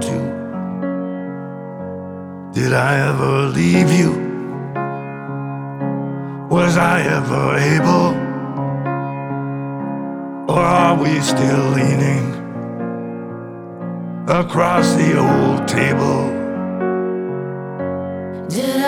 want to? Did I ever leave you? Was I ever able? Or are we still leaning across the old table? Did